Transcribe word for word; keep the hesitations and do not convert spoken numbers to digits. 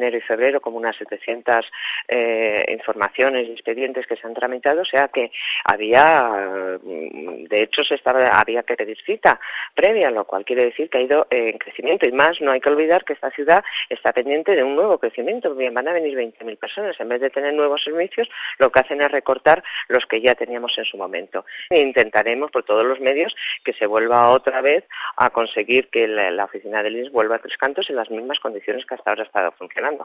enero y febrero como unas setecientas eh, informaciones y expedientes que se han tramitado, o sea que había, de hecho, se estaba, había que pedir cita previa, lo cual quiere decir que ha ido en crecimiento. Y más, no hay que olvidar que esta ciudad está pendiente de un nuevo crecimiento. Bien, van a venir veinte mil personas. En vez de tener nuevos servicios, lo que hacen es recortar los que ya teníamos en su momento. E intentaremos por todos los medios que se vuelva otra vez a conseguir que la, la oficina del I N S vuelva a Tres Cantos en las mismas condiciones que hasta ahora ha estado funcionando.